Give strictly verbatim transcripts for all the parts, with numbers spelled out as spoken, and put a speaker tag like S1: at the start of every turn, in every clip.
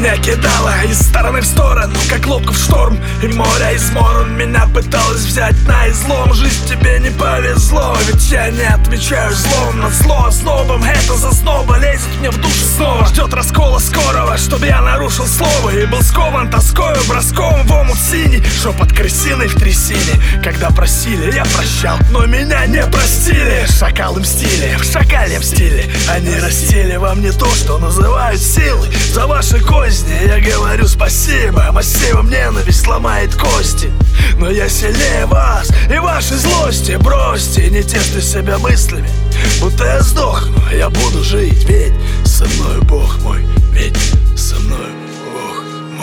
S1: меня кидало из стороны в сторону, как лодку в шторм. И море измором меня пыталось взять на излом. Жизнь тебе не повезло, ведь я не отвечаю злом на зло ознобом. Это зазноба лезет мне в душу снова. Ждет раскола скорого, чтобы я нарушил слово и был скован тоскою, броском в омут синий. Шепот крысиный в трясине. Когда просили, я прощал, но меня не простили. Шакалы мстили, в шакалем стиле. Они растили во мне то, что называют силой. За ваши козни я говорю спасибо. Массивом ненависть ломает кости, но я сильнее вас и вашей злости. Бросьте, не тешьте себя мыслями, будто я сдохну. Я буду жить, ведь со мною Бог мой, ведь со мною Бог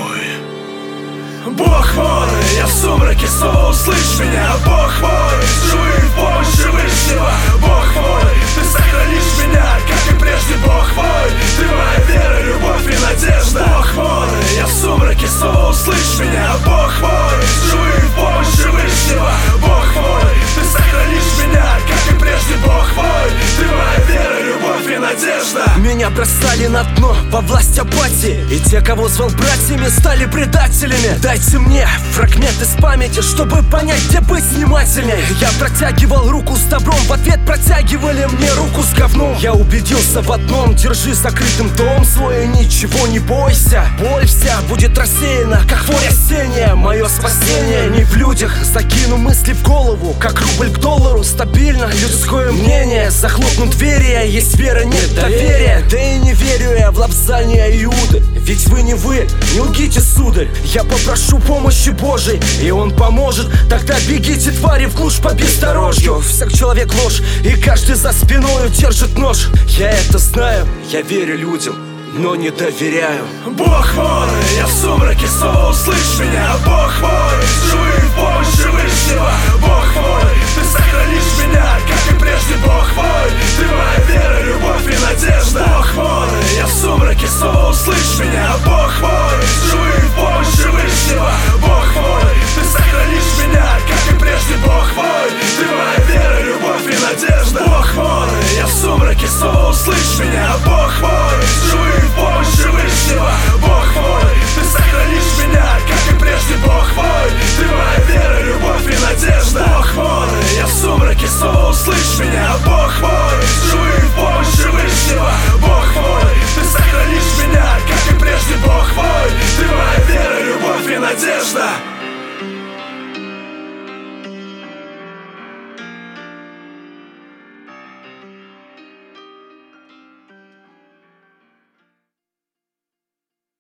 S1: мой. Бог мой, я в сумраке, снова услышь меня. Бог мой, живым в помощи Вышнего. Бог мой, ты сохранишь меня, как и прежде. Бог мой, ты моя вера, любовь и надежда. Бог мой, я в сумраке, снова услышь меня. Бог мой, живым в помощи Вышнего. Бог мой, ты сохранишь меня, как и прежде. Бог мой, ты моя вера, любовь и надежда.
S2: Меня бросали на дно во власть апатии, и те, кого звал братьями, стали предателями. Дайте мне фрагмент из памяти, чтобы понять, где быть внимательней. Я протягивал руку с добром, в ответ протягивали мне руку с говном. Я убедился в одном: держи закрытым дом свой и ничего не бойся. Боль вся будет рассеяна, как хворь осенняя. Мое спасение не в людях, закину мысли в голову, как рубль к доллару. Стабильно людское мнение, захлопнут двери, есть вера, нет доверия. Да и не верю я в лапзание Иуды, ведь вы не вы, не лгите, сударь. Я попрошу помощи Божией, и Он поможет. Тогда бегите, твари, в глушь по бездорожью. Всех человек ложь, и каждый за спиною держит нож. Я это знаю, я верю людям, но не доверяю.
S1: Бог мой, я в сумраке, снова услышь меня. Бог мой, живым в помощи Вышнего. Бог мой, ты сохранишь меня, как и прежде. Бог мой, ты моя вера, любовь и надежда. Бог мой, я в сумраке, снова услышь меня. Бог мой, живым в помощи Вышнего. Бог мой, ты сохранишь меня, как и прежде. Бог мой, ты моя вера, любовь и надежда. Бог мой, я в сумраке, снова услышь меня. Бог мой, живым в помощи Вышнего. Бог мой, ты сохранишь меня, как и прежде. Бог мой, ты моя вера, любовь и надежда. Бог мой, я в сумраке, снова услышь меня. Бог мой, живым в помощи Вышнего. Бог мой, ты сохранишь меня, как и прежде. Бог мой, ты моя вера, любовь и надежда.